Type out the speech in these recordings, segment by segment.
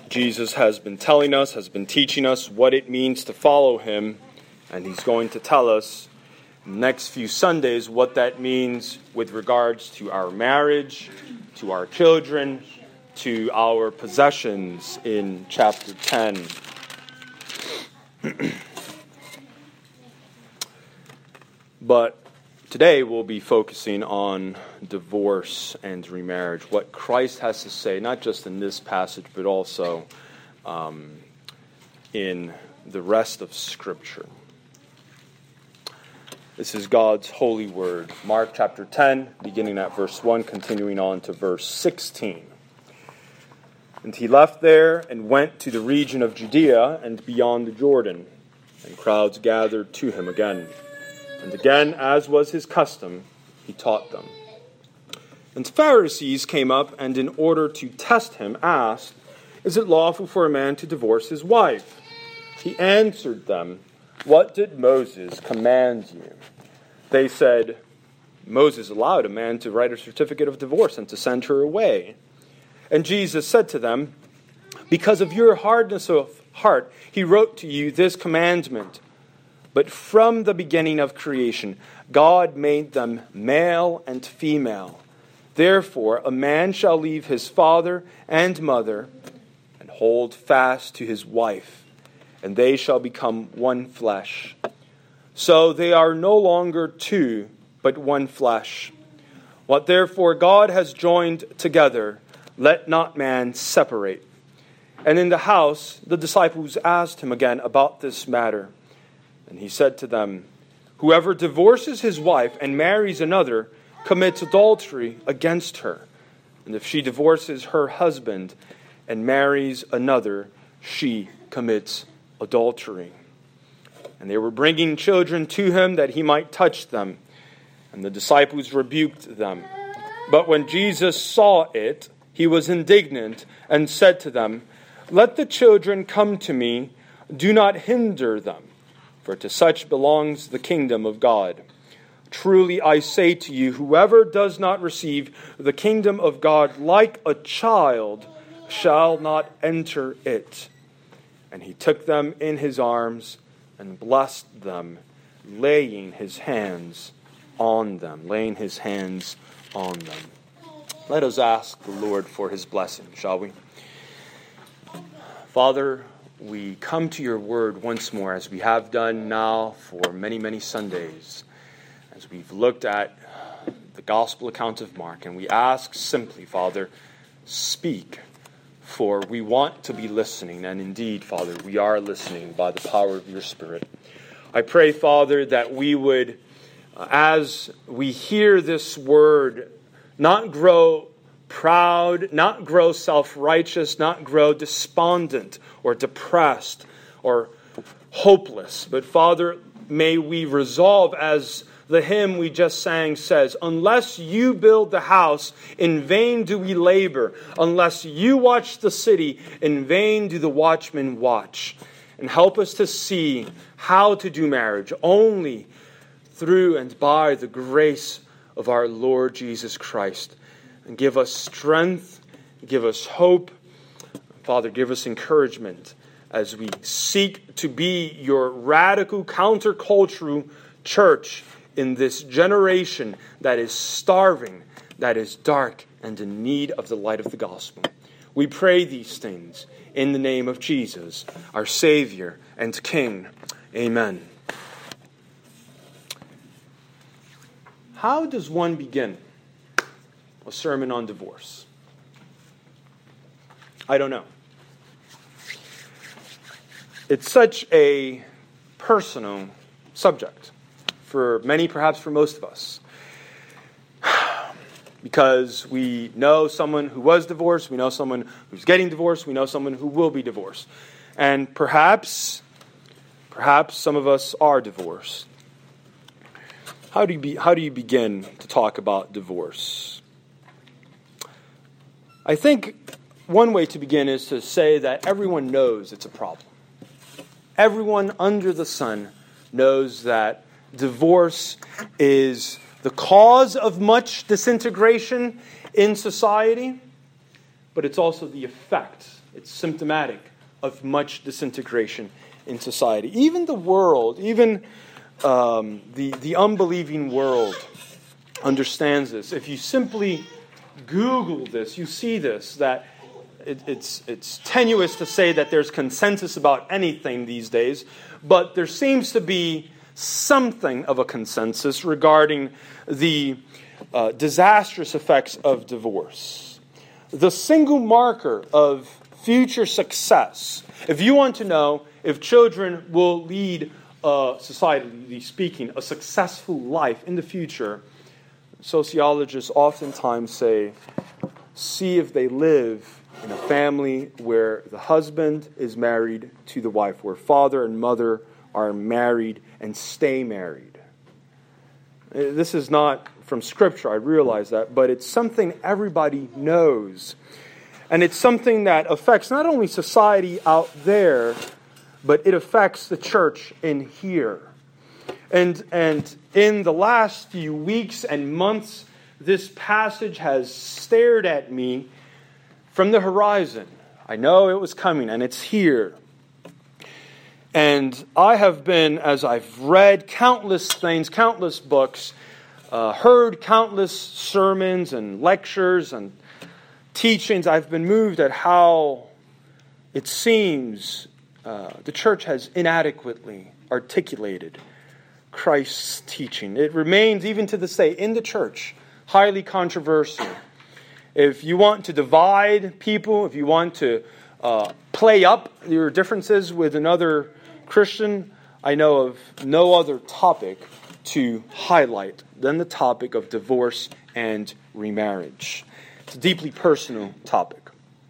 Jesus has been telling us, has been teaching us what it means to follow him, and he's going to tell us in the next few Sundays what that means with regards to our marriage, to our children, to our possessions in chapter 10. But today we'll be focusing on divorce and remarriage, what Christ has to say, not just in this passage, but also in the rest of Scripture. This is God's holy word. Mark chapter 10, beginning at verse 1, continuing on to verse 16. And he left there and went to the region of Judea and beyond the Jordan, and crowds gathered to him again. And again, as was his custom, he taught them. And Pharisees came up and in order to test him asked, "Is it lawful for a man to divorce his wife?" He answered them, "What did Moses command you?" They said, "Moses allowed a man to write a certificate of divorce and to send her away." And Jesus said to them, "Because of your hardness of heart, he wrote to you this commandment. But from the beginning of creation, God made them male and female. Therefore, a man shall leave his father and mother and hold fast to his wife, and they shall become one flesh. So they are no longer two, but one flesh. What therefore God has joined together, let not man separate." And in the house, the disciples asked him again about this matter. And he said to them, "Whoever divorces his wife and marries another commits adultery against her. And if she divorces her husband and marries another, she commits adultery." And they were bringing children to him that he might touch them. And the disciples rebuked them. But when Jesus saw it, he was indignant and said to them, "Let the children come to me, do not hinder them. For to such belongs the kingdom of God. Truly I say to you, whoever does not receive the kingdom of God like a child shall not enter it." And he took them in his arms and blessed them, laying his hands on them. Let us ask the Lord for his blessing, shall we? Father, we come to your word once more, as we have done now for many, many Sundays, as we've looked at the gospel account of Mark, and we ask simply, Father, speak, for we want to be listening, and indeed, Father, we are listening by the power of your Spirit. I pray, Father, that we would, as we hear this word, not grow proud, not grow self-righteous, not grow despondent or depressed or hopeless. But Father, may we resolve, as the hymn we just sang says, "Unless you build the house, in vain do we labor. Unless you watch the city, in vain do the watchmen watch." And help us to see how to do marriage only through and by the grace of our Lord Jesus Christ. And give us strength, give us hope. Father, give us encouragement as we seek to be your radical countercultural church in this generation that is starving, that is dark, and in need of the light of the gospel. We pray these things in the name of Jesus, our Savior and King. Amen. How does one begin a sermon on divorce? I don't know. It's such a personal subject for many, perhaps for most of us. Because we know someone who was divorced, we know someone who's getting divorced, we know someone who will be divorced. And perhaps some of us are divorced. How do you begin to talk about divorce? I think one way to begin is to say that everyone knows it's a problem. Everyone under the sun knows that divorce is the cause of much disintegration in society. but it's also the effect. It's symptomatic of much disintegration in society. Even the world, even the unbelieving world understands this. If you simply Google this, you see this, that it's tenuous to say that there's consensus about anything these days, but there seems to be something of a consensus regarding the disastrous effects of divorce. The single marker of future success, if you want to know if children will lead, societally speaking, a successful life in the future, sociologists oftentimes say, see if they live in a family where the husband is married to the wife, where father and mother are married and stay married. This is not from Scripture, I realize that, but it's something everybody knows. And it's something that affects not only society out there, but it affects the church in here. And in the last few weeks and months, this passage has stared at me from the horizon. I know it was coming, and it's here. And I have been, as I've read countless things, countless books, heard countless sermons and lectures and teachings, I've been moved at how it seems the church has inadequately articulated Christ's teaching. It remains, even to this day, in the church, highly controversial. If you want to divide people, if you want to play up your differences with another Christian, I know of no other topic to highlight than the topic of divorce and remarriage. It's a deeply personal topic.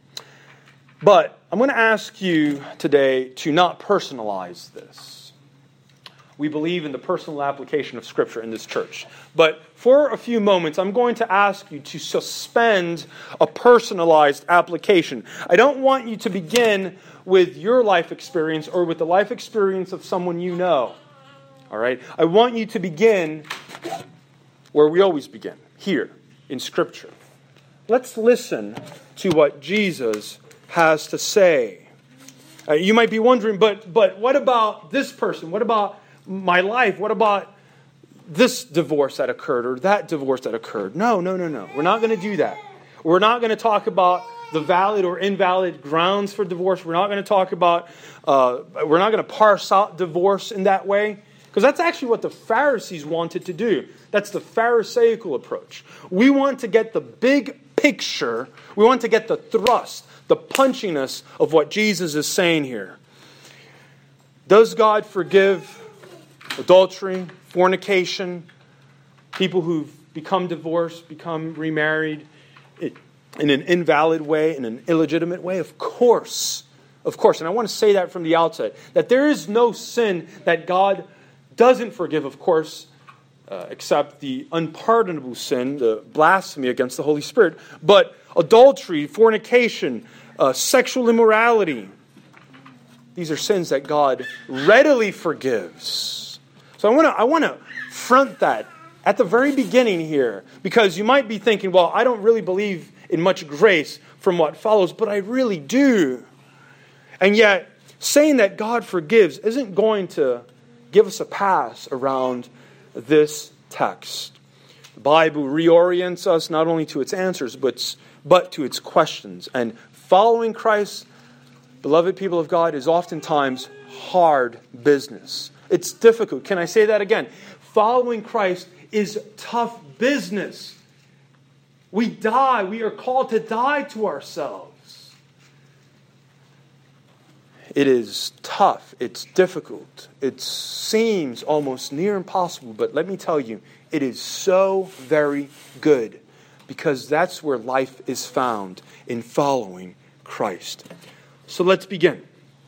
But I'm going to ask you today to not personalize this. We believe in the personal application of Scripture in this church. But for a few moments, I'm going to ask you to suspend a personalized application. I don't want you to begin with your life experience or with the life experience of someone you know. All right? I want you to begin where we always begin, here in Scripture. Let's listen to what Jesus has to say. You might be wondering, but what about this person? What about my life? What about this divorce that occurred or that divorce that occurred? No. We're not going to do that. We're not going to talk about the valid or invalid grounds for divorce. We're not going to talk about, we're not going to parse out divorce in that way. Because that's actually what the Pharisees wanted to do. That's the Pharisaical approach. We want to get the big picture. We want to get the thrust, the punchiness of what Jesus is saying here. Does God forgive adultery, fornication, people who've become divorced, become remarried in an invalid way, in an illegitimate way? Of course. And I want to say that from the outset, that there is no sin that God doesn't forgive, of course, except the unpardonable sin, the blasphemy against the Holy Spirit. But adultery, fornication, sexual immorality, these are sins that God readily forgives. So I want to front that at the very beginning here, because you might be thinking, well, I don't really believe in much grace from what follows, but I really do. And yet, saying that God forgives isn't going to give us a pass around this text. The Bible reorients us not only to its answers, but to its questions. And following Christ, beloved people of God, is oftentimes hard business. It's difficult. Can I say that again? Following Christ is tough business. We die. We are called to die to ourselves. It is tough. It's difficult. It seems almost near impossible. But let me tell you, it is so very good, because that's where life is found, in following Christ. So let's begin.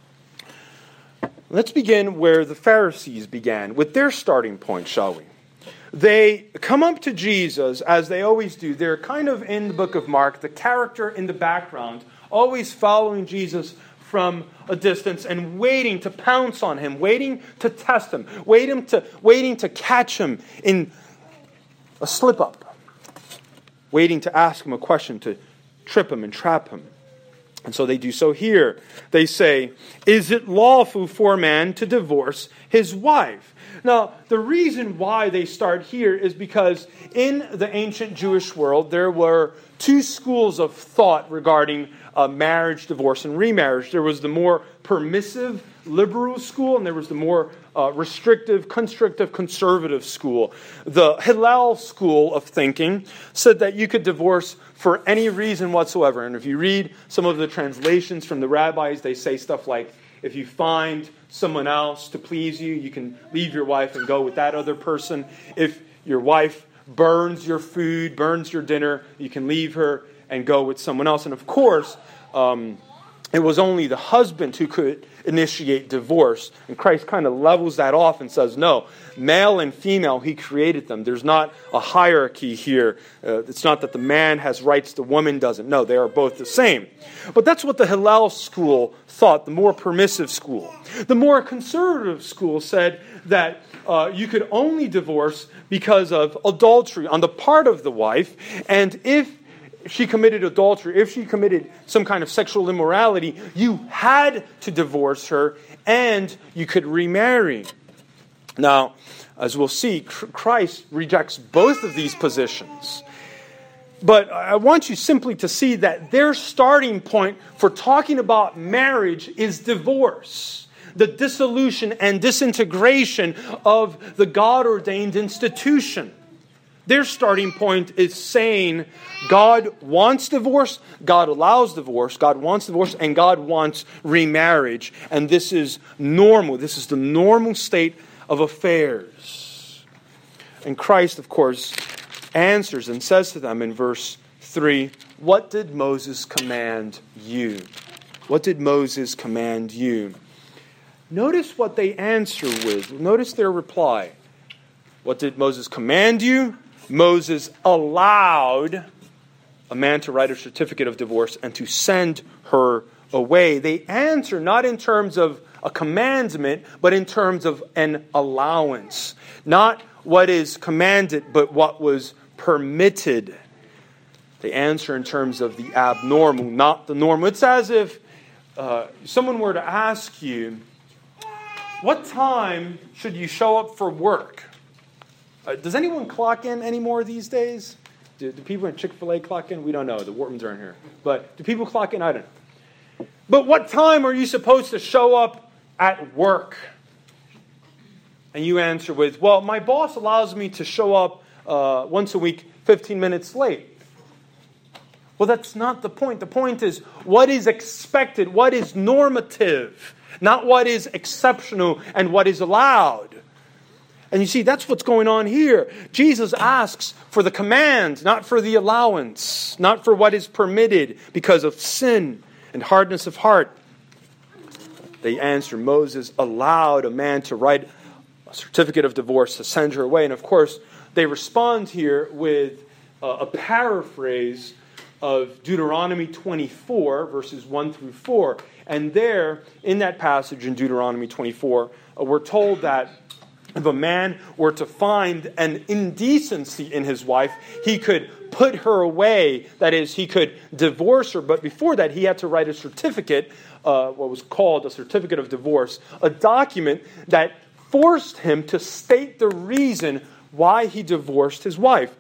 Let's begin where the Pharisees began, with their starting point, shall we? They come up to Jesus, as they always do. They're kind of in the book of Mark, the character in the background, always following Jesus from a distance and waiting to pounce on him, waiting to test him, waiting to catch him in a slip-up, waiting to ask him a question, to trip him and trap him. And so they do so here. They say, is it lawful for a man to divorce his wife? Now, the reason why they start here is because in the ancient Jewish world, there were two schools of thought regarding marriage, divorce, and remarriage. There was the more permissive, liberal school, and there was the more restrictive, constrictive, conservative school. The Hillel school of thinking said that you could divorce for any reason whatsoever. And if you read some of the translations from the rabbis, they say stuff like, if you find someone else to please you, you can leave your wife and go with that other person. If your wife burns your food, burns your dinner, you can leave her and go with someone else. And of course, it was only the husband who could initiate divorce. And Christ kind of levels that off and says, no, male and female, he created them. There's not a hierarchy here. It's not that the man has rights, the woman doesn't. No, they are both the same. But that's what the Hillel school thought, the more permissive school. The more conservative school said that you could only divorce because of adultery on the part of the wife, and if she committed adultery, if she committed some kind of sexual immorality, you had to divorce her and you could remarry. Now, as we'll see, Christ rejects both of these positions. But I want you simply to see that their starting point for talking about marriage is divorce, the dissolution and disintegration of the God-ordained institution. Their starting point is saying God wants divorce, God allows divorce, God wants divorce, and God wants remarriage. And this is normal. This is the normal state of affairs. And Christ, of course, answers and says to them in verse 3, what did Moses command you? What did Moses command you? Notice what they answer with. Notice their reply. What did Moses command you? Moses allowed a man to write a certificate of divorce and to send her away. They answer not in terms of a commandment, but in terms of an allowance. Not what is commanded, but what was permitted. They answer in terms of the abnormal, not the normal. It's as if someone were to ask you, what time should you show up for work? Does anyone clock in anymore these days? Do people in Chick-fil-A clock in? We don't know. The Whartons aren't here. But do people clock in? I don't know. But what time are you supposed to show up at work? And you answer with, well, my boss allows me to show up once a week, 15 minutes late. Well, that's not the point. The point is what is expected, what is normative, not what is exceptional and what is allowed. And you see, that's what's going on here. Jesus asks for the command, not for the allowance, not for what is permitted because of sin and hardness of heart. They answer, Moses allowed a man to write a certificate of divorce to send her away. And of course, they respond here with a paraphrase of Deuteronomy 24, verses 1 through 4. And there, in that passage in Deuteronomy 24, we're told that if a man were to find an indecency in his wife, he could put her away. That is, he could divorce her. But before that, he had to write a certificate, what was called a certificate of divorce, a document that forced him to state the reason why he divorced his wife.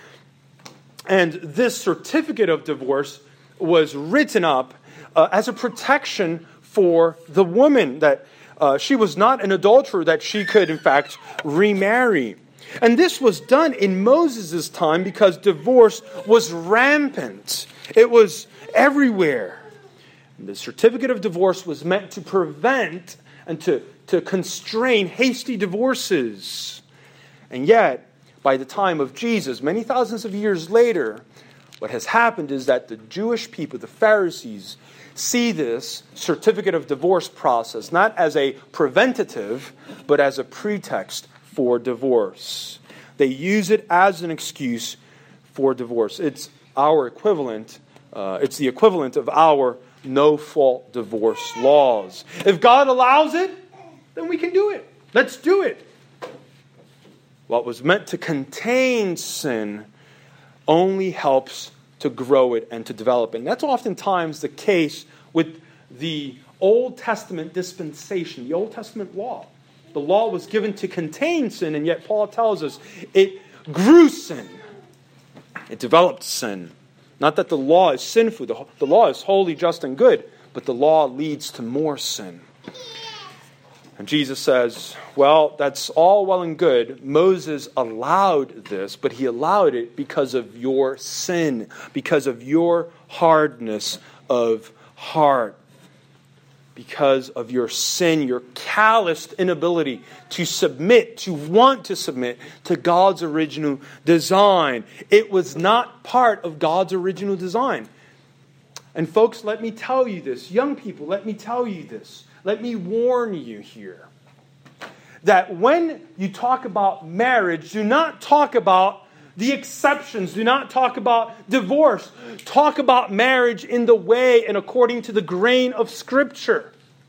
And this certificate of divorce was written up as a protection for the woman, that she was not an adulterer, that she could, in fact, remarry. And this was done in Moses' time because divorce was rampant. It was everywhere. And the certificate of divorce was meant to prevent and to constrain hasty divorces. And yet, by the time of Jesus, many thousands of years later, what has happened is that the Jewish people, the Pharisees, see this certificate of divorce process not as a preventative, but as a pretext for divorce. They use it as an excuse for divorce. It's our equivalent. It's the equivalent of our no-fault divorce laws. If God allows it, then we can do it. Let's do it. What was meant to contain sin only helps to grow it and to develop it. And that's oftentimes the case with the Old Testament dispensation, the Old Testament law. The law was given to contain sin, and yet Paul tells us it grew sin. It developed sin. Not that the law is sinful. The law is holy, just, and good, but the law leads to more sin. And Jesus says, well, that's all well and good. Moses allowed this, but he allowed it because of your sin, because of your hardness of heart, because of your sin, your calloused inability to submit, to want to submit to God's original design. It was not part of God's original design. And folks, let me tell you this. Young people, let me tell you this. Let me warn you here. That when you talk about marriage, do not talk about the exceptions. Do not talk about divorce. Talk about marriage in the way and according to the grain of Scripture.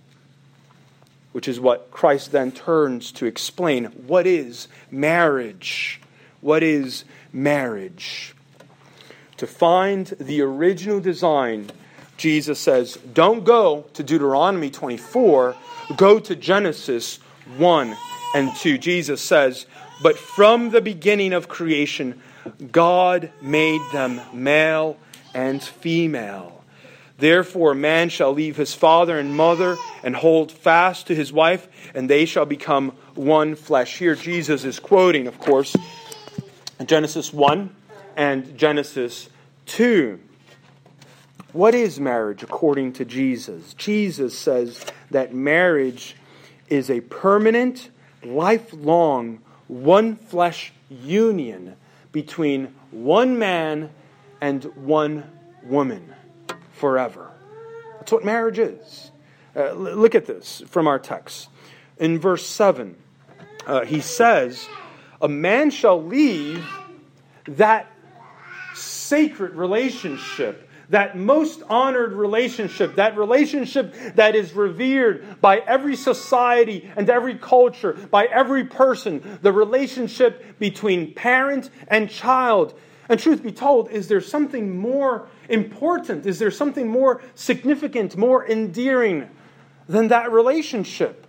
Which is what Christ then turns to explain. What is marriage? What is marriage? To find the original design, Jesus says, don't go to Deuteronomy 24. Go to Genesis 1 and 2. Jesus says, but from the beginning of creation, God made them male and female. Therefore, a man shall leave his father and mother and hold fast to his wife, and they shall become one flesh. Here, Jesus is quoting, of course, Genesis 1 and Genesis 2. What is marriage according to Jesus? Jesus says that marriage is a permanent, lifelong, one flesh union between one man and one woman forever. That's what marriage is. Look at this from our text. In verse 7, he says, a man shall leave that sacred relationship, that most honored relationship, that relationship that is revered by every society and every culture, by every person, the relationship between parent and child. And truth be told, is there something more important? Is there something more significant, more endearing than that relationship?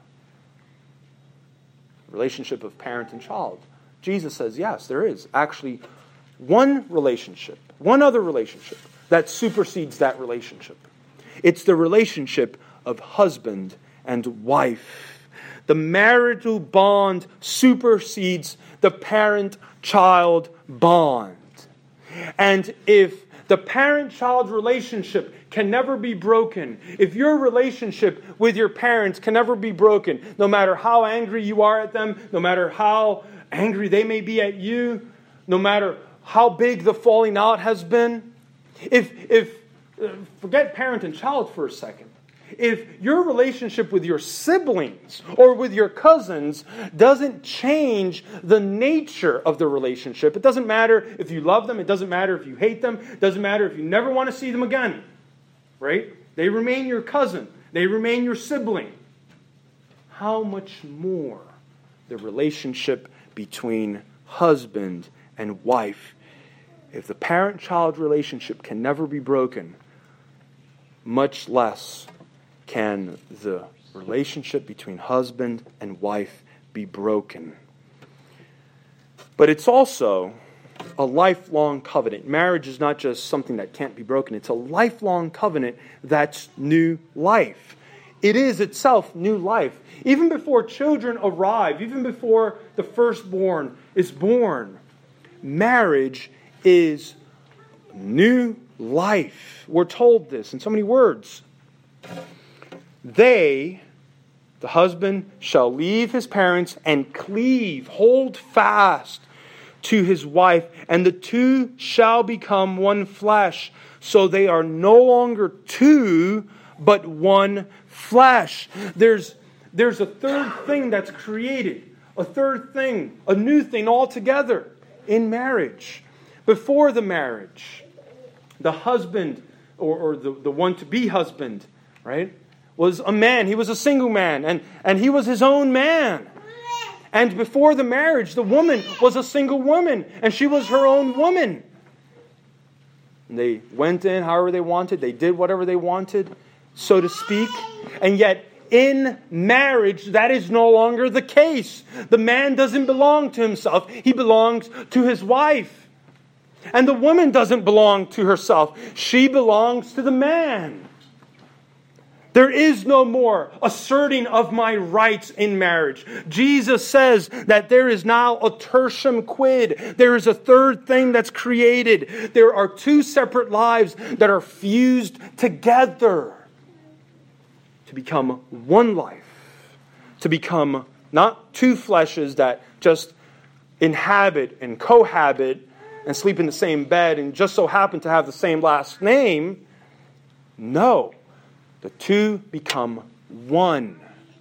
Relationship of parent and child. Jesus says, yes, there is actually one relationship, one other relationship that supersedes that relationship. It's the relationship of husband and wife. The marital bond supersedes the parent-child bond. And if the parent-child relationship can never be broken, if your relationship with your parents can never be broken, no matter how angry you are at them, no matter how angry they may be at you, no matter how big the falling out has been, if forget parent and child for a second, if your relationship with your siblings or with your cousins doesn't change the nature of the relationship, it doesn't matter if you love them, it doesn't matter if you hate them, it doesn't matter if you never want to see them again, right? They remain your cousin. They remain your sibling. How much more the relationship between husband and wife? If the parent-child relationship can never be broken, much less can the relationship between husband and wife be broken. But it's also a lifelong covenant. Marriage is not just something that can't be broken. It's a lifelong covenant that's new life. It is itself new life. Even before children arrive, even before the firstborn is born, marriage is new life. We're told this in so many words. They, the husband, shall leave his parents and cleave, hold fast to his wife, and the two shall become one flesh. So they are no longer two, but one flesh. There's a third thing that's created, a third thing, a new thing altogether in marriage. Before the marriage, the husband, or the one-to-be husband, right, was a man. He was a single man, and he was his own man. And before the marriage, the woman was a single woman, and she was her own woman. And they went in however they wanted. They did whatever they wanted, so to speak. And yet, in marriage, that is no longer the case. The man doesn't belong to himself. He belongs to his wife. And the woman doesn't belong to herself. She belongs to the man. There is no more asserting of my rights in marriage. Jesus says that there is now a tertium quid. There is a third thing that's created. There are two separate lives that are fused together to become one life. To become not two fleshes that just inhabit and cohabit and sleep in the same bed and just so happen to have the same last name. No. The two become one.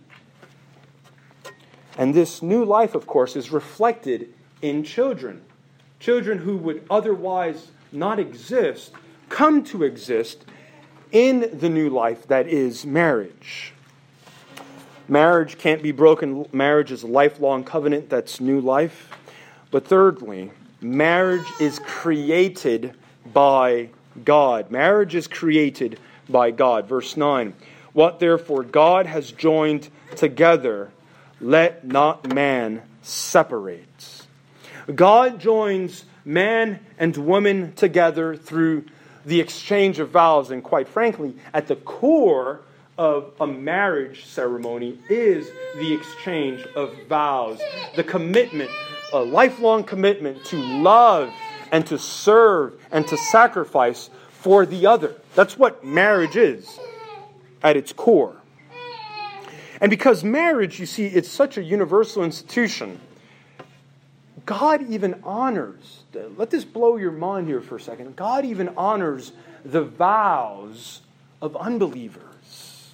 And this new life, of course, is reflected in children. Children who would otherwise not exist, come to exist in the new life that is marriage. Marriage can't be broken. Marriage is a lifelong covenant that's new life. But thirdly, marriage is created by God. Marriage is created by God. Verse 9. What therefore God has joined together, let not man separate. God joins man and woman together through the exchange of vows. And quite frankly, at the core of a marriage ceremony is the exchange of vows. The commitment, a lifelong commitment to love and to serve and to sacrifice for the other. That's what marriage is at its core. And because marriage, you see, it's such a universal institution, God even honors, let this blow your mind here for a second, God even honors the vows of unbelievers.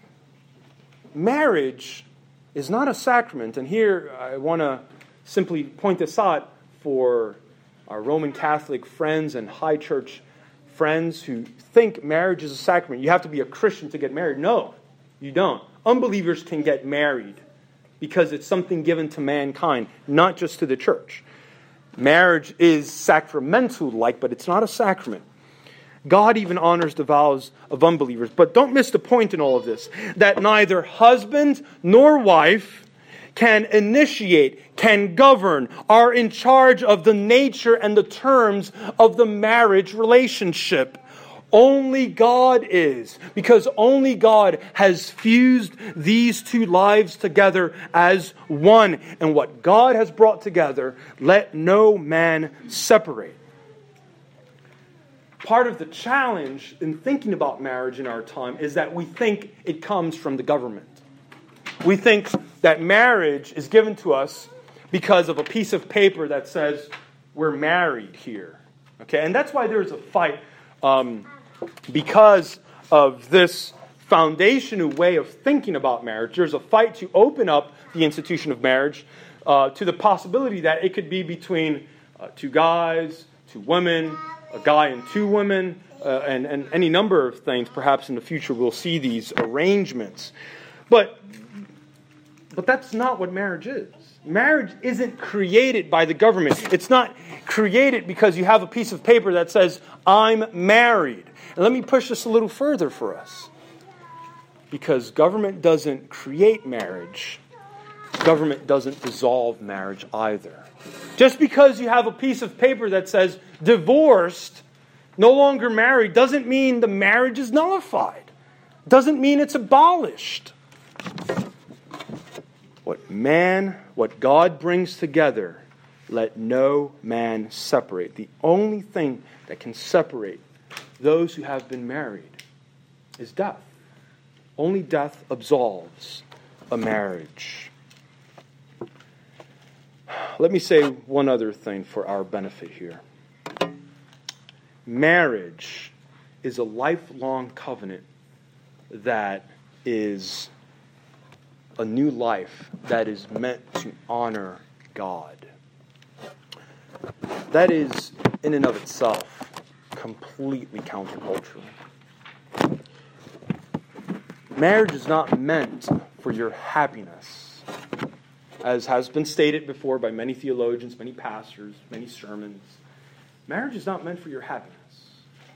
Marriage is not a sacrament, and here I want to simply point this out for our Roman Catholic friends and high church friends who think marriage is a sacrament. You have to be a Christian to get married. No, you don't. Unbelievers can get married because it's something given to mankind, not just to the church. Marriage is sacramental-like, but it's not a sacrament. God even honors the vows of unbelievers. But don't miss the point in all of this, that neither husband nor wife can initiate, can govern, are in charge of the nature and the terms of the marriage relationship. Only God is, because only God has fused these two lives together as one. And what God has brought together, let no man separate. Part of the challenge in thinking about marriage in our time is that we think it comes from the government. We think that marriage is given to us because of a piece of paper that says we're married here. Okay, and that's why there's a fight because of this foundational way of thinking about marriage. There's a fight to open up the institution of marriage to the possibility that it could be between two guys, two women, a guy and two women, and any number of things. Perhaps in the future we'll see these arrangements. But that's not what marriage is. Marriage isn't created by the government. It's not created because you have a piece of paper that says, I'm married. And let me push this a little further for us. Because government doesn't create marriage, government doesn't dissolve marriage either. Just because you have a piece of paper that says divorced, no longer married, doesn't mean the marriage is nullified. Doesn't mean it's abolished. What God brings together, let no man separate. The only thing that can separate those who have been married is death. Only death absolves a marriage. Let me say one other thing for our benefit here. Marriage is a lifelong covenant that is a new life that is meant to honor God. That is, in and of itself, completely countercultural. Marriage is not meant for your happiness, as has been stated before by many theologians, many pastors, many sermons. Marriage is not meant for your happiness.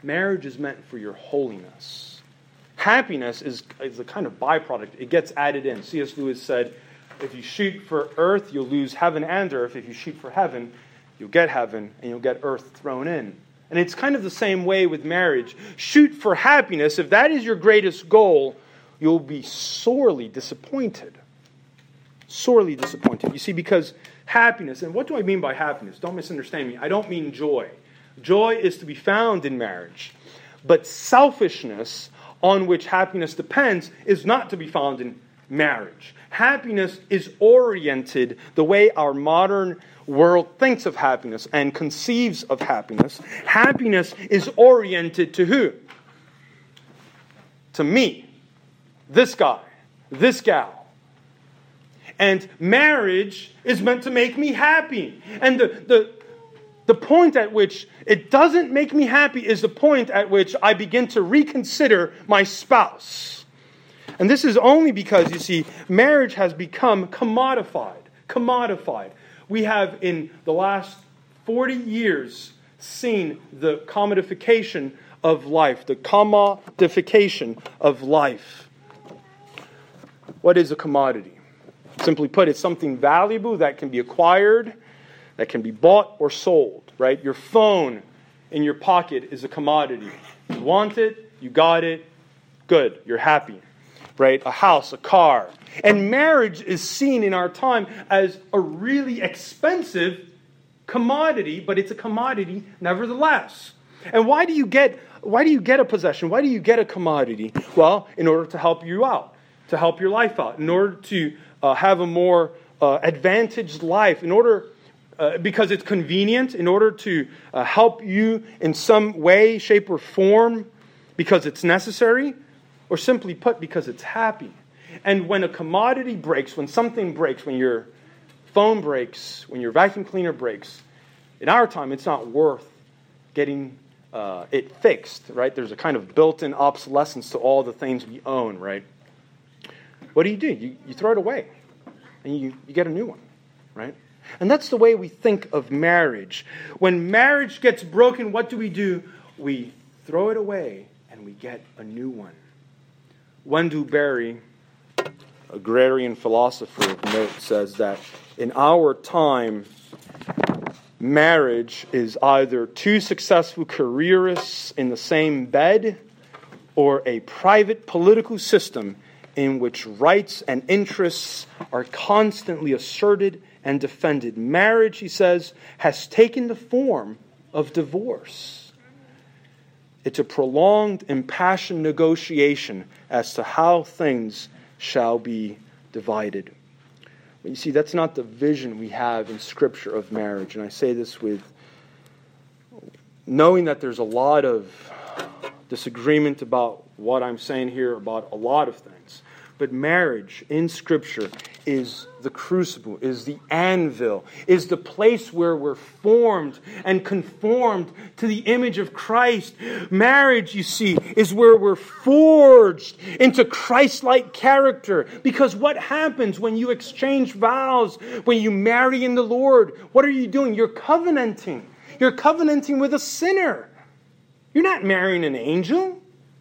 Marriage is meant for your holiness. Happiness is a kind of byproduct. It gets added in. C.S. Lewis said, if you shoot for earth, you'll lose heaven and earth. If you shoot for heaven, you'll get heaven and you'll get earth thrown in. And it's kind of the same way with marriage. Shoot for happiness. If that is your greatest goal, you'll be sorely disappointed. Sorely disappointed. You see, because happiness, and what do I mean by happiness? Don't misunderstand me. I don't mean joy. Joy is to be found in marriage. But selfishness, on which happiness depends, is not to be found in marriage. Happiness is oriented the way our modern world thinks of happiness and conceives of happiness. Happiness is oriented to who? To me. This guy. This gal. And marriage is meant to make me happy. And the point at which it doesn't make me happy is the point at which I begin to reconsider my spouse. And this is only because, you see, marriage has become commodified. Commodified. We have, in the last 40 years, seen the commodification of life. The commodification of life. What is a commodity? Simply put, it's something valuable that can be acquired, that can be bought or sold, right? Your phone in your pocket is a commodity. You want it, you got it, good, you're happy, right? A house, a car. And marriage is seen in our time as a really expensive commodity, but it's a commodity nevertheless. And why do you get a possession? Why do you get a commodity? Well, in order to help you out, to help your life out, in order to have a more advantaged life, in order because it's convenient, in order to help you in some way, shape, or form, because it's necessary, or simply put, because it's happy. And when a commodity breaks, when something breaks, when your phone breaks, when your vacuum cleaner breaks, in our time, it's not worth getting it fixed, right? There's a kind of built-in obsolescence to all the things we own, right? What do? You throw it away, and you get a new one, right? And that's the way we think of marriage. When marriage gets broken, what do? We throw it away, and we get a new one. Wendell Berry, agrarian philosopher of note, says that in our time, marriage is either two successful careerists in the same bed or a private political system in which rights and interests are constantly asserted and defended. Marriage, he says, has taken the form of divorce. It's a prolonged, impassioned negotiation as to how things shall be divided. But you see, that's not the vision we have in Scripture of marriage. And I say this with knowing that there's a lot of disagreement about what I'm saying here about a lot of things. But marriage in Scripture is the crucible, is the anvil, is the place where we're formed and conformed to the image of Christ. Marriage, you see, is where we're forged into Christ-like character. Because what happens when you exchange vows, when you marry in the Lord? What are you doing? You're covenanting. You're covenanting with a sinner. You're not marrying an angel.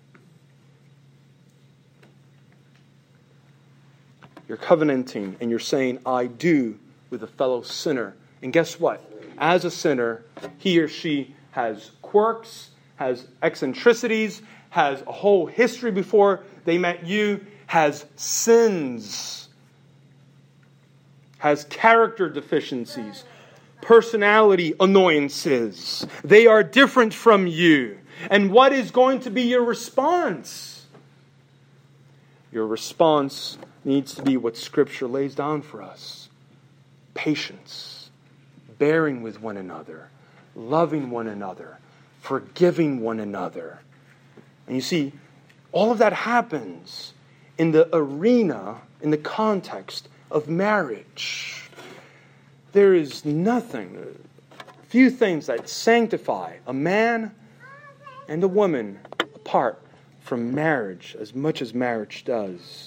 You're covenanting and you're saying, I do, with a fellow sinner. And guess what? As a sinner, he or she has quirks, has eccentricities, has a whole history before they met you, has sins, has character deficiencies, personality annoyances. They are different from you. And what is going to be your response? Your response needs to be what Scripture lays down for us. Patience, bearing with one another, loving one another, forgiving one another. And you see, all of that happens in the arena, in the context of marriage. There is nothing, few things that sanctify a man and a woman apart from marriage as much as marriage does.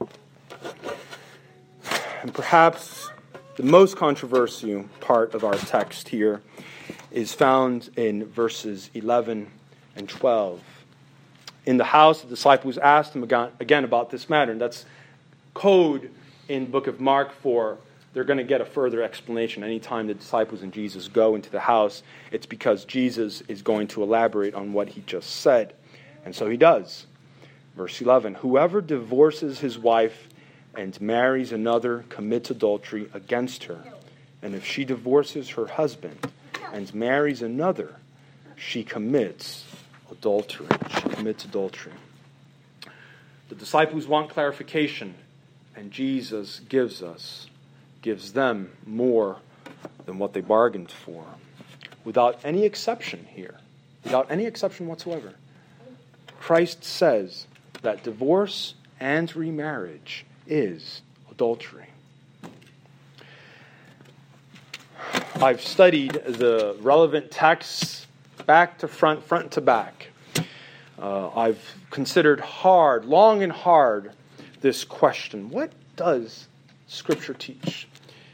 And perhaps the most controversial part of our text here is found in verses 11 and 12. In the house, the disciples asked him again about this matter. And that's code in the book of Mark for they're going to get a further explanation. Anytime the disciples and Jesus go into the house, it's because Jesus is going to elaborate on what he just said. And so he does. Verse 11, whoever divorces his wife and marries another commits adultery against her. And if she divorces her husband and marries another, she commits adultery. She commits adultery. The disciples want clarification, and Jesus gives them more than what they bargained for. Without any exception here. Without any exception whatsoever. Christ says that divorce and remarriage is adultery. I've studied the relevant texts back to front to back. I've considered long and hard, this question. What does Scripture teach?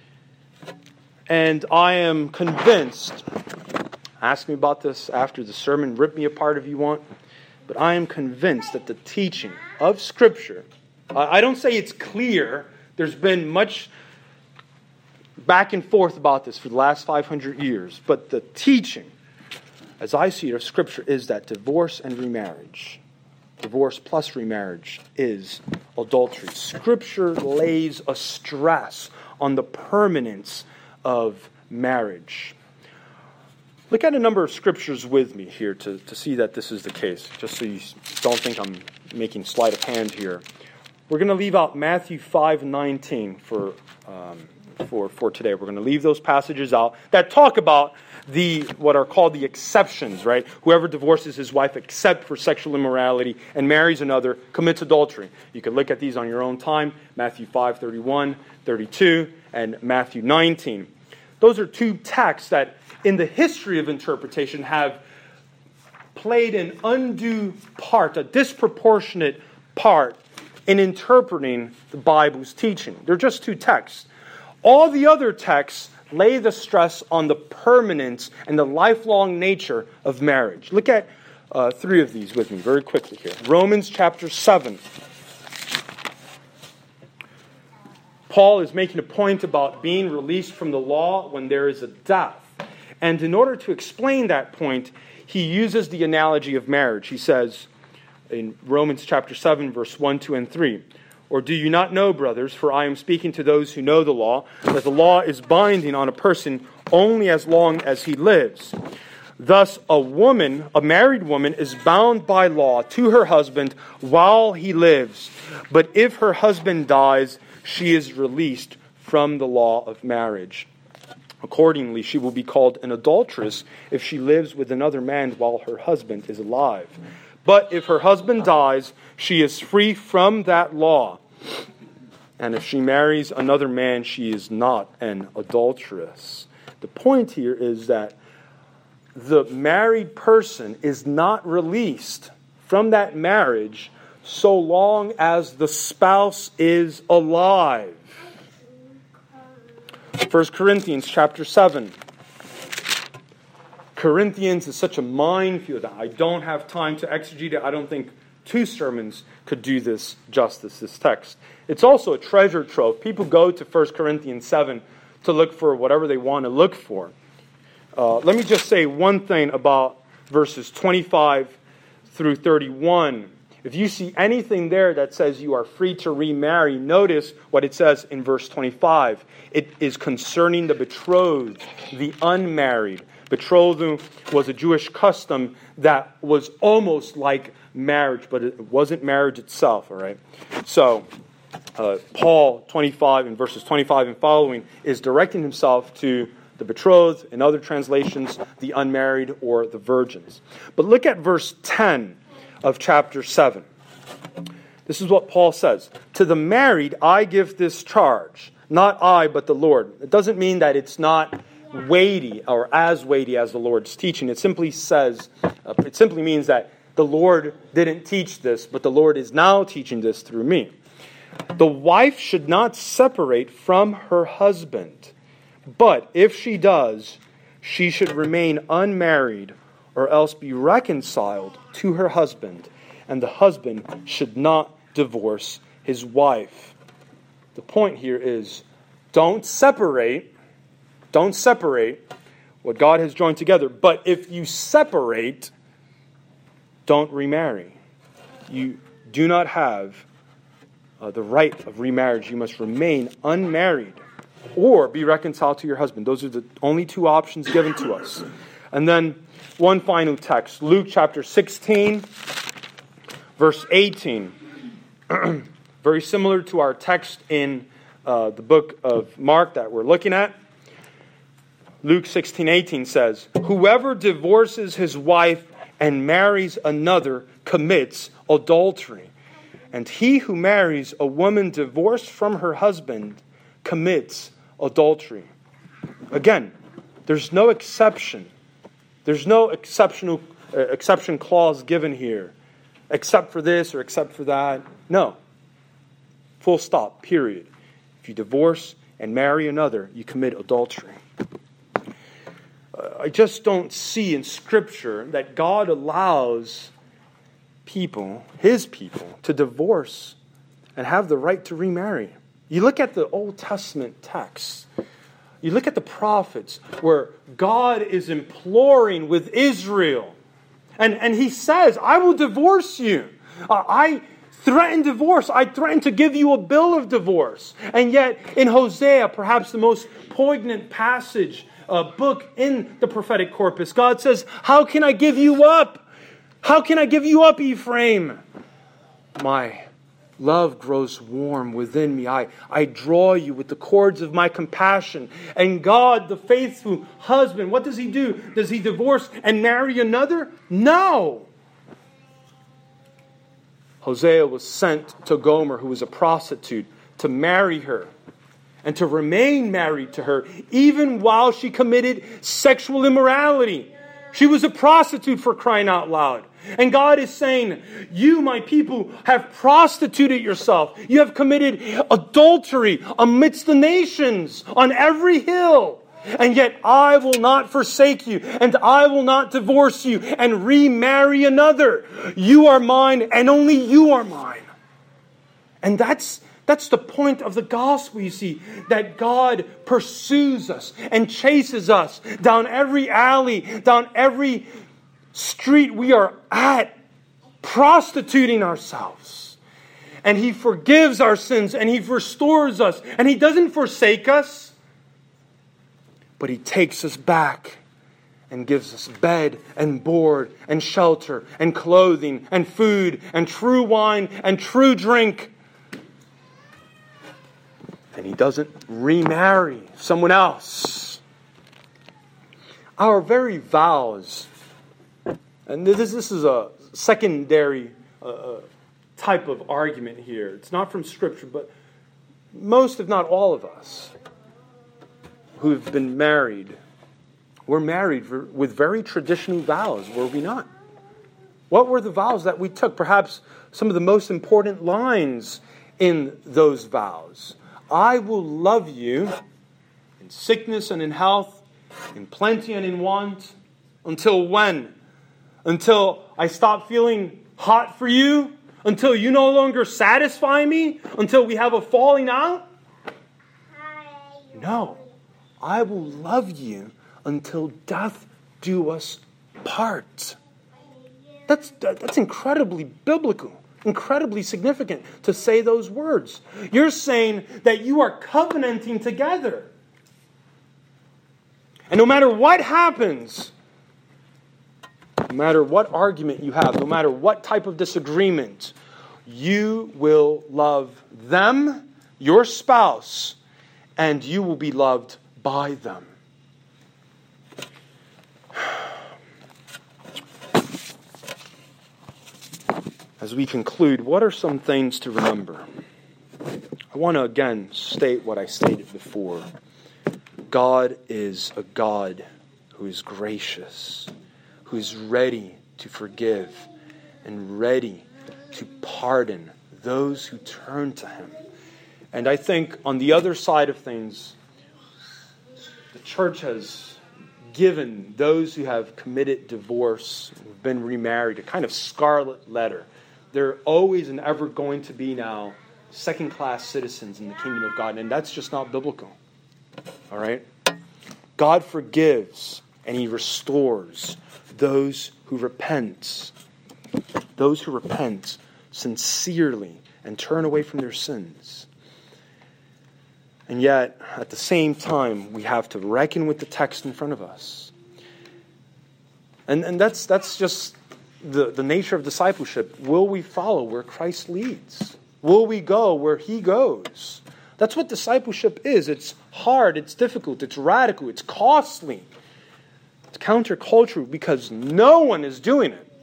And I am convinced, ask me about this after the sermon, rip me apart if you want, but I am convinced that the teaching of Scripture, I don't say it's clear, there's been much back and forth about this for the last 500 years, but the teaching, as I see it, of Scripture is that divorce and remarriage, divorce plus remarriage, is adultery. Scripture lays a stress on the permanence of marriage. Look at a number of scriptures with me here to see that this is the case, just so you don't think I'm making sleight of hand here. We're going to leave out Matthew 5:19 for today. We're going to leave those passages out that talk about what are called the exceptions, right? Whoever divorces his wife except for sexual immorality and marries another commits adultery. You can look at these on your own time. Matthew 5:31, 32, and Matthew 19. Those are two texts that in the history of interpretation have played an undue part, a disproportionate part in interpreting the Bible's teaching. They're just two texts. All the other texts lay the stress on the permanence and the lifelong nature of marriage. Look at three of these with me very quickly here. Romans chapter 7. Paul is making a point about being released from the law when there is a death. And in order to explain that point, he uses the analogy of marriage. He says in Romans chapter 7, verse 1, 2, and 3, or do you not know, brothers, for I am speaking to those who know the law, that the law is binding on a person only as long as he lives. Thus, a married woman, is bound by law to her husband while he lives. But if her husband dies, she is released from the law of marriage. Accordingly, she will be called an adulteress if she lives with another man while her husband is alive. But if her husband dies, she is free from that law. And if she marries another man, she is not an adulteress. The point here is that the married person is not released from that marriage so long as the spouse is alive. 1 Corinthians chapter 7. Corinthians is such a minefield. I don't have time to exegete it. I don't think 2 sermons could do this justice, this text. It's also a treasure trove. People go to 1 Corinthians 7 to look for whatever they want to look for. Let me just say one thing about verses 25 through 31. If you see anything there that says you are free to remarry, notice what it says in verse 25. It is concerning the betrothed, the unmarried. Betrothal was a Jewish custom that was almost like marriage, but it wasn't marriage itself, all right? So, Paul, 25 in verses 25 and following, is directing himself to the betrothed, in other translations, the unmarried or the virgins. But look at verse 10 of chapter 7. This is what Paul says. To the married I give this charge, not I, but the Lord. It doesn't mean that it's not weighty or as weighty as the Lord's teaching. It simply means that the Lord didn't teach this, but the Lord is now teaching this through me. The wife should not separate from her husband, but if she does, she should remain unmarried or else be reconciled to her husband, and the husband should not divorce his wife. The point here is, don't separate what God has joined together. But if you separate, don't remarry. You do not have the right of remarriage. You must remain unmarried or be reconciled to your husband. Those are the only two options given to us. And then one final text, Luke chapter 16, verse 18. Very similar to our text in the book of Mark that we're looking at. Luke 16:18 says, "Whoever divorces his wife and marries another commits adultery. And he who marries a woman divorced from her husband commits adultery." Again, there's no exception. There's no exception clause given here, except for this or except for that. No. Full stop, period. If you divorce and marry another, you commit adultery. I just don't see in Scripture that God allows people, His people, to divorce and have the right to remarry. You look at the Old Testament texts, you look at the prophets where God is imploring with Israel. And He says, I will divorce you. I threaten divorce. I threaten to give you a bill of divorce. And yet in Hosea, perhaps the most poignant passage, book in the prophetic corpus, God says, how can I give you up? How can I give you up, Ephraim? My love grows warm within me. I draw you with the cords of my compassion. And God, the faithful husband, what does He do? Does He divorce and marry another? No. Hosea was sent to Gomer, who was a prostitute, to marry her and to remain married to her even while she committed sexual immorality. She was a prostitute, for crying out loud. And God is saying, you, my people, have prostituted yourself. You have committed adultery amidst the nations on every hill. And yet I will not forsake you, and I will not divorce you and remarry another. You are mine, and only you are mine. And that's the point of the gospel, you see, that God pursues us and chases us down every alley, down every street we are at, prostituting ourselves. And He forgives our sins, and He restores us, and He doesn't forsake us, but He takes us back and gives us bed and board and shelter and clothing and food and true wine and true drink. And He doesn't remarry someone else. Our very vows, and this is a secondary type of argument here. It's not from Scripture, but most, if not all of us, who have been married, were married with very traditional vows, were we not? What were the vows that we took? Perhaps some of the most important lines in those vows. I will love you in sickness and in health, in plenty and in want. Until when? Until I stop feeling hot for you? Until you no longer satisfy me? Until we have a falling out? No. I will love you until death do us part. That's incredibly biblical. Incredibly significant to say those words. You're saying that you are covenanting together. And no matter what happens, no matter what argument you have, no matter what type of disagreement, you will love them, your spouse, and you will be loved by them. As we conclude, what are some things to remember? I want to again state what I stated before. God is a God who is gracious, who is ready to forgive and ready to pardon those who turn to Him. And I think on the other side of things, the church has given those who have committed divorce, who've been remarried, a kind of scarlet letter. They're always and ever going to be now second-class citizens in the kingdom of God, and that's just not biblical. All right? God forgives and He restores those who repent. Those who repent sincerely and turn away from their sins. And yet, at the same time, we have to reckon with the text in front of us. And that's just the nature of discipleship. Will we follow where Christ leads? Will we go where He goes? That's what discipleship is. It's hard, it's difficult, it's radical, it's costly. It's countercultural because no one is doing it.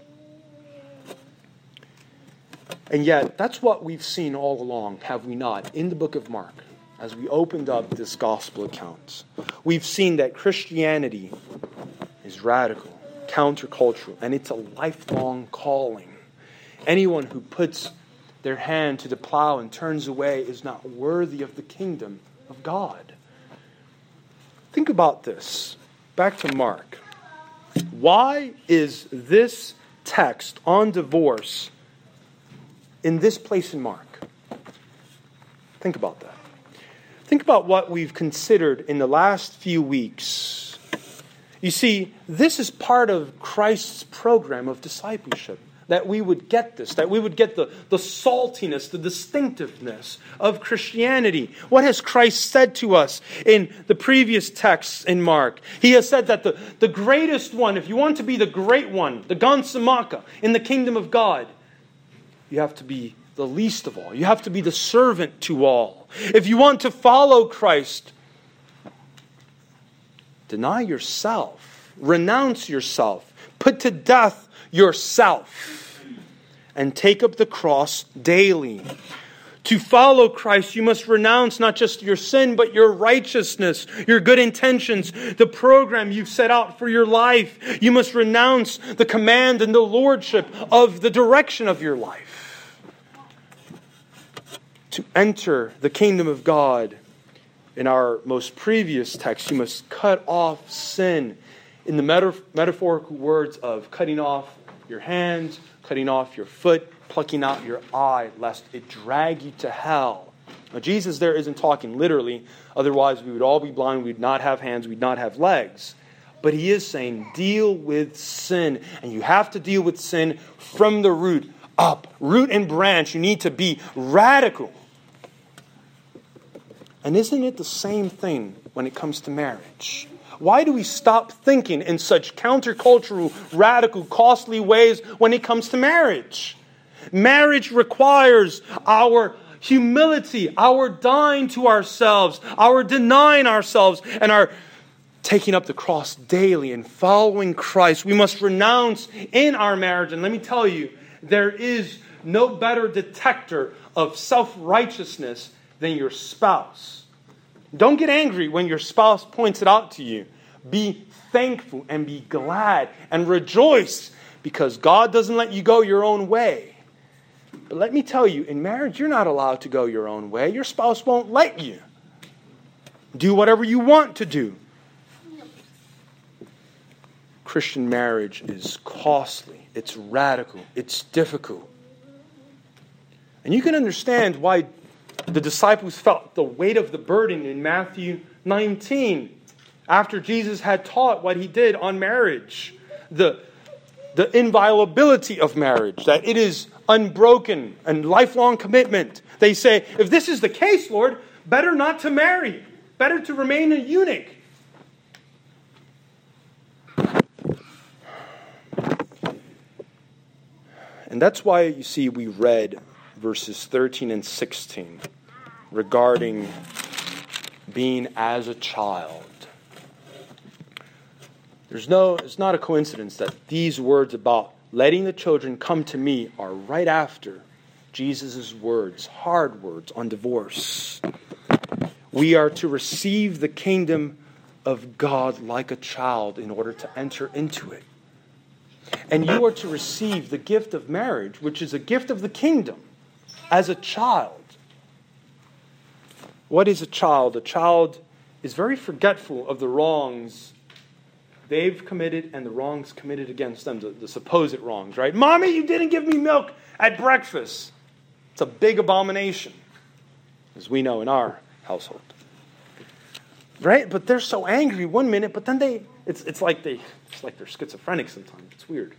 And yet, that's what we've seen all along, have we not, in the book of Mark, as we opened up this gospel account. We've seen that Christianity is radical, countercultural, and it's a lifelong calling. Anyone who puts their hand to the plow and turns away is not worthy of the kingdom of God. Think about this. Back to Mark. Why is this text on divorce in this place in Mark? Think about that. Think about what we've considered in the last few weeks. You see, this is part of Christ's program of discipleship. That we would get this, that we would get the saltiness, the distinctiveness of Christianity. What has Christ said to us in the previous texts in Mark? He has said that the greatest one, if you want to be the great one, the Gansamaka in the kingdom of God, you have to be the least of all. You have to be the servant to all. If you want to follow Christ, deny yourself, renounce yourself, put to death yourself, and take up the cross daily. To follow Christ, you must renounce not just your sin, but your righteousness, your good intentions, the program you've set out for your life. You must renounce the command and the lordship of the direction of your life. To enter the kingdom of God, in our most previous text, you must cut off sin in the metaphorical words of cutting off your hand, cutting off your foot, plucking out your eye, lest it drag you to hell. Now, Jesus there isn't talking literally. Otherwise, we would all be blind. We'd not have hands. We'd not have legs. But He is saying, deal with sin. And you have to deal with sin from the root up. Root and branch. You need to be radical. And isn't it the same thing when it comes to marriage? Why do we stop thinking in such countercultural, radical, costly ways when it comes to marriage? Marriage requires our humility, our dying to ourselves, our denying ourselves, and our taking up the cross daily and following Christ. We must renounce in our marriage. And let me tell you, there is no better detector of self-righteousness than your spouse. Don't get angry when your spouse points it out to you. Be thankful and be glad and rejoice because God doesn't let you go your own way. But let me tell you, in marriage, you're not allowed to go your own way. Your spouse won't let you. Do whatever you want to do. Christian marriage is costly. It's radical. It's difficult. And you can understand why the disciples felt the weight of the burden in Matthew 19 after Jesus had taught what He did on marriage. The inviolability of marriage, that it is unbroken and lifelong commitment. They say, if this is the case, Lord, better not to marry. Better to remain a eunuch. And that's why, you see, we read verses 13 and 16 regarding being as a child. It's not a coincidence that these words about letting the children come to me are right after Jesus' words, hard words on divorce. We are to receive the kingdom of God like a child in order to enter into it. And you are to receive the gift of marriage, which is a gift of the kingdom, as a child. What is a child? A child is very forgetful of the wrongs they've committed and the wrongs committed against them, the supposed wrongs, right? Mommy, you didn't give me milk at breakfast. It's a big abomination, as we know in our household. Right? But they're so angry one minute, but then it's like they're schizophrenic sometimes. It's weird.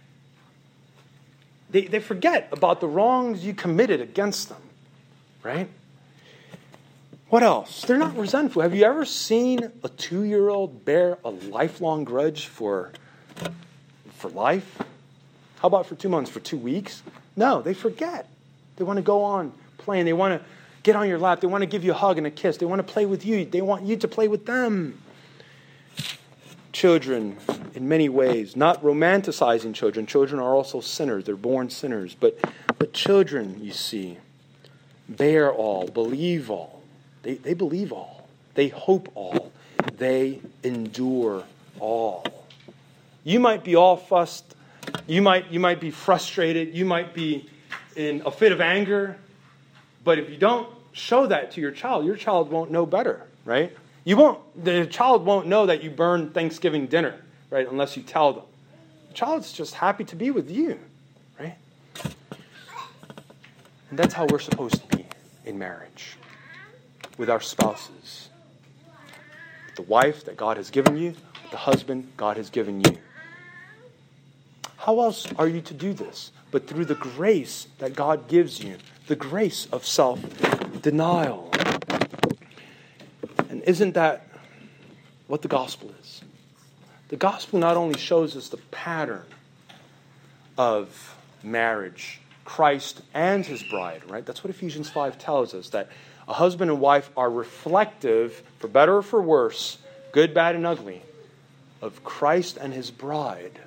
They forget about the wrongs you committed against them. Right? What else? They're not resentful. Have you ever seen a 2-year-old bear a lifelong grudge for life? How about for 2 months, for 2 weeks? No, they forget. They want to go on playing. They want to get on your lap. They want to give you a hug and a kiss. They want to play with you. They want you to play with them. Children, in many ways, not romanticizing children. Children are also sinners. They're born sinners. But children, you see, bear all, believe all. They believe all. They hope all. They endure all. You might be all fussed. You might be frustrated. You might be in a fit of anger. But if you don't show that to your child won't know better, right? The child won't know that you burned Thanksgiving dinner, right? Unless you tell them. The child's just happy to be with you, right? And that's how we're supposed to be in marriage. With our spouses. With the wife that God has given you, with the husband God has given you. How else are you to do this? But through the grace that God gives you. The grace of self-denial. And isn't that what the gospel is? The gospel not only shows us the pattern of marriage, Christ and his bride, right? That's what Ephesians 5 tells us, that a husband and wife are reflective, for better or for worse, good, bad, and ugly, of Christ and his bride.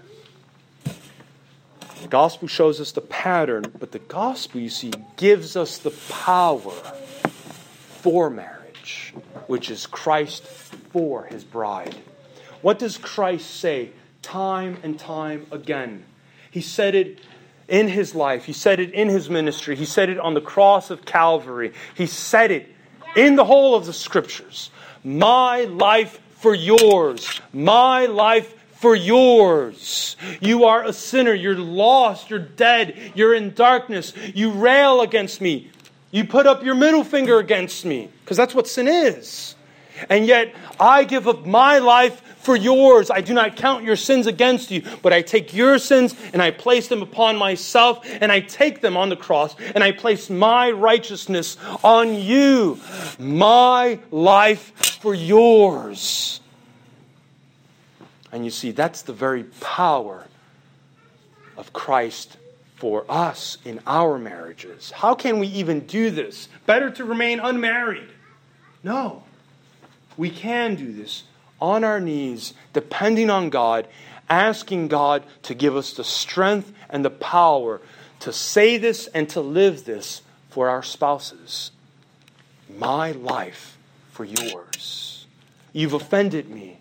The gospel shows us the pattern, but the gospel, you see, gives us the power for marriage, which is Christ for his bride. What does Christ say time and time again? He said it in his life. He said it in his ministry. He said it on the cross of Calvary. He said it in the whole of the Scriptures. My life for yours. My life for yours. You are a sinner. You're lost. You're dead. You're in darkness. You rail against me. You put up your middle finger against me. Because that's what sin is. And yet, I give up my life for yours. I do not count your sins against you, but I take your sins and I place them upon myself, and I take them on the cross, and I place my righteousness on you. My life for yours. And you see, that's the very power of Christ for us in our marriages. How can we even do this? Better to remain unmarried. No. We can do this on our knees, depending on God, asking God to give us the strength and the power to say this and to live this for our spouses. My life for yours. You've offended me.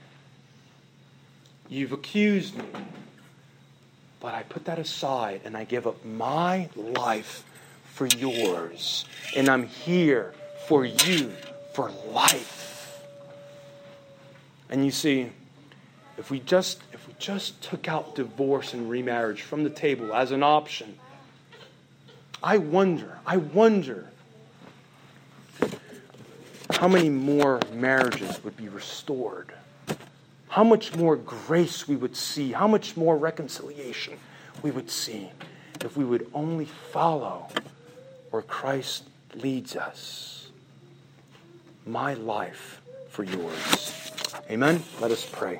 You've accused me. But I put that aside and I give up my life for yours. And I'm here for you for life. And you see, if we just took out divorce and remarriage from the table as an option, I wonder how many more marriages would be restored. How much more grace we would see, how much more reconciliation we would see if we would only follow where Christ leads us. My life for yours. Amen? Let us pray.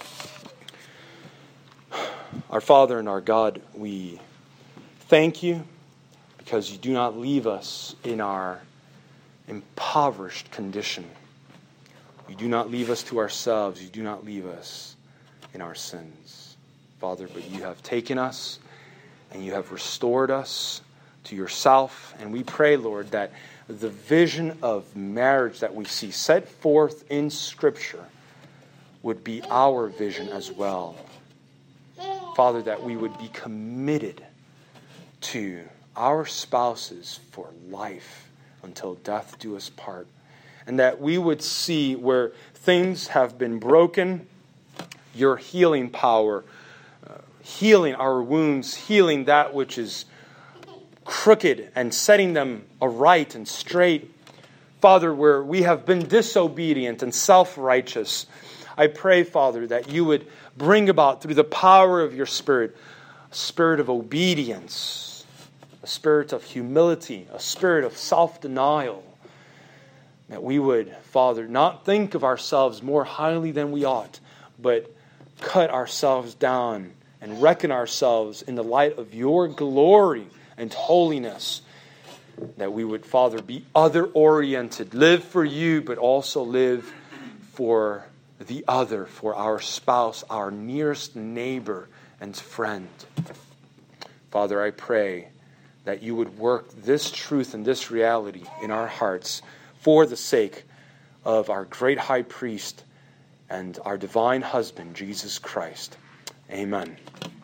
Our Father and our God, we thank you because you do not leave us in our impoverished condition. You do not leave us to ourselves. You do not leave us in our sins, Father, but you have taken us and you have restored us to yourself. And we pray, Lord, that the vision of marriage that we see set forth in Scripture would be our vision as well. Father, that we would be committed to our spouses for life until death do us part. And that we would see where things have been broken, your healing power, healing our wounds, healing that which is crooked and setting them aright and straight. Father, where we have been disobedient and self-righteous, I pray, Father, that you would bring about through the power of your Spirit a spirit of obedience, a spirit of humility, a spirit of self-denial. That we would, Father, not think of ourselves more highly than we ought, but cut ourselves down and reckon ourselves in the light of your glory and holiness. That we would, Father, be other-oriented, live for you, but also live for the other, for our spouse, our nearest neighbor and friend. Father, I pray that you would work this truth and this reality in our hearts for the sake of our great high priest and our divine husband, Jesus Christ. Amen.